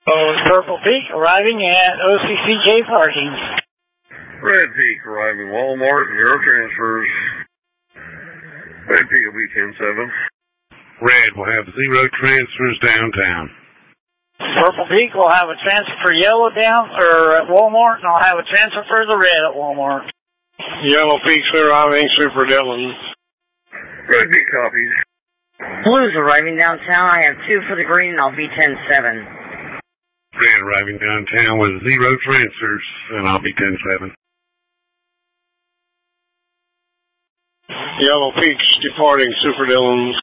Purple Peak arriving at OCCK parking. Red Peak arriving Walmart, 0 transfers. Red Peak will be 10-7. Red will have 0 transfers downtown. Purple Peak will have a transfer for yellow down at Walmart, and I'll have a transfer for the red at Walmart. Yellow Peak's arriving Super Dillon. Red Peak copies. Blue's arriving downtown. I have 2 for the green, and I'll be 10-7. Red arriving downtown with 0 transfers, and I'll be 10-7. Yellow Peak's departing Super Dillon.